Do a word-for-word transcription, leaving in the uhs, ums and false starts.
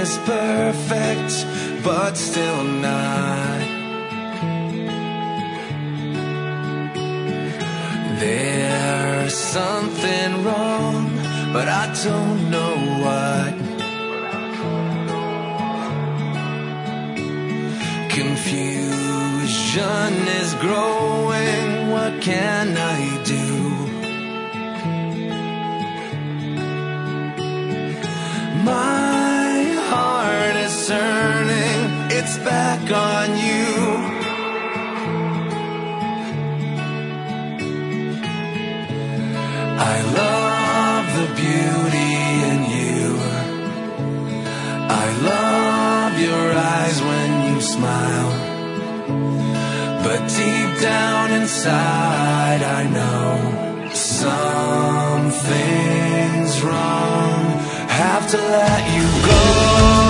is perfect, but still not. There's something wrong, but I don't know what. Confusion is growing, what can I do? My heart is turning, it's back on you. I love the beauty in you. I love your eyes when you smile. But deep down inside I know something's wrong. Have to let you go.